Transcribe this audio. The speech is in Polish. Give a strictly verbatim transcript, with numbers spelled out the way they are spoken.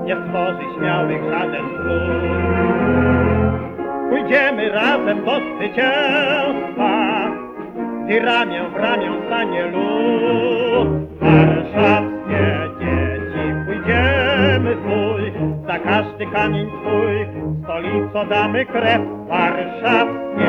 nie stworzy śmiałych żaden twór. Pójdziemy razem do zwycięstwa, gdy ramię w ramię stanie lud. Warszawskie dzieci, pójdziemy w bój, za każdy kamień twój, stolico damy krew. Warszawskie